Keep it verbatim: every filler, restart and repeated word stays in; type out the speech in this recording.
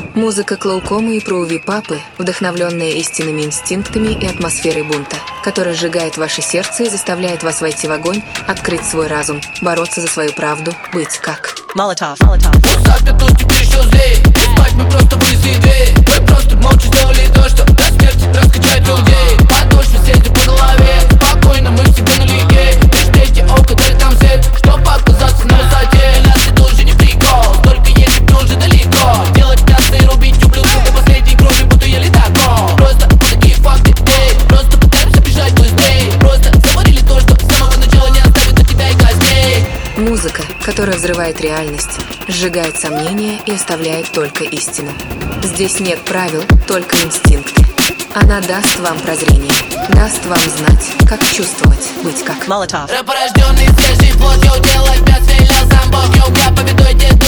Музыка Клоукома и Проуви Папы, вдохновленная истинными инстинктами и атмосферой бунта, которая сжигает ваше сердце и заставляет вас войти в огонь, открыть свой разум, бороться за свою правду, быть как Молотов. Молотов. Тут теперь еще злее. Спать мы просто вынесли дверь. Вы просто молча сделали то, что до смерти раскачает людей. Подошвы сети по голове. Спокойно, мы всегда налеге. Лишь третье око дарит нам свет, чтоб оказаться на высоте. Для нас это уже не прикол, только если ты уже далеко. Делать мясо и рубить ублюдку до последней крови, будто я летаком. Просто вот такие факты, эй. Просто пытаемся бежать быстрее. Просто заварили то, что с самого начала не оставит от тебя и костей. Музыка, которая взрывает реальность, сжигает сомнения и оставляет только истину. Здесь нет правил, только инстинкты. Она даст вам прозрение, даст вам знать, как чувствовать, быть как Молотов. Рэп, рожденный свежий плотью, делать пять велел сам Бог. Йоу, я поведуй, дед.